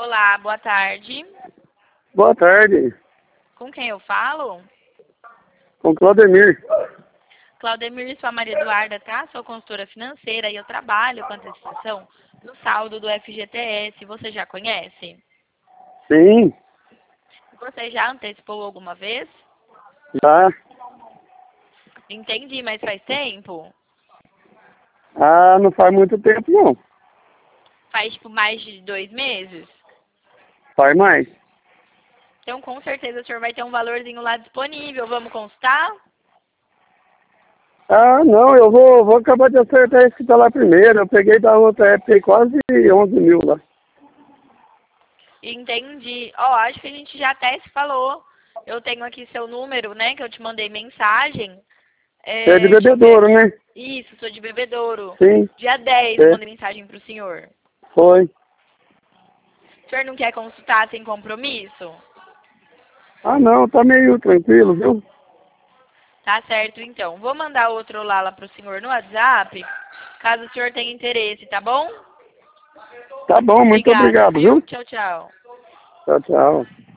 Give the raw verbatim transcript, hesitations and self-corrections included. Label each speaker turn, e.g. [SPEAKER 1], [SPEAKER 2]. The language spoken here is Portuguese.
[SPEAKER 1] Olá, boa tarde.
[SPEAKER 2] Boa tarde,
[SPEAKER 1] Com quem eu falo?
[SPEAKER 2] com Claudemir.
[SPEAKER 1] Claudemir, sou a Maria Eduarda, tá? Sou consultora financeira e eu trabalho com antecipação no saldo do F G T S. Você já conhece?
[SPEAKER 2] Sim,
[SPEAKER 1] Você já antecipou alguma vez?
[SPEAKER 2] já.
[SPEAKER 1] Entendi, mas faz tempo?
[SPEAKER 2] Ah, não faz muito tempo não.
[SPEAKER 1] Faz tipo mais de dois meses?
[SPEAKER 2] Faz mais.
[SPEAKER 1] Então com certeza o senhor vai ter um valorzinho lá disponível. Vamos consultar?
[SPEAKER 2] Ah, não, eu vou, vou acabar de acertar esse que tá lá primeiro. Eu peguei da outra época aí quase onze mil lá.
[SPEAKER 1] Entendi. Ó, acho que a gente já até se falou. Eu tenho aqui seu número, né? Que eu te mandei mensagem.
[SPEAKER 2] Você é de
[SPEAKER 1] É, deixa eu ver
[SPEAKER 2] Bebedouro,
[SPEAKER 1] aqui.
[SPEAKER 2] né?
[SPEAKER 1] Isso, sou de Bebedouro.
[SPEAKER 2] Sim,
[SPEAKER 1] Dia dez eu
[SPEAKER 2] é,
[SPEAKER 1] mandei mensagem pro senhor.
[SPEAKER 2] foi.
[SPEAKER 1] O senhor não quer consultar sem compromisso?
[SPEAKER 2] Ah, não, tá meio tranquilo, viu?
[SPEAKER 1] Tá certo, então. Vou mandar outro lá, lá pro senhor no WhatsApp, caso o senhor tenha interesse, tá bom?
[SPEAKER 2] Tá bom, muito
[SPEAKER 1] Obrigada,
[SPEAKER 2] obrigado,
[SPEAKER 1] viu?
[SPEAKER 2] viu?
[SPEAKER 1] Tchau, tchau.
[SPEAKER 2] Tchau, tchau.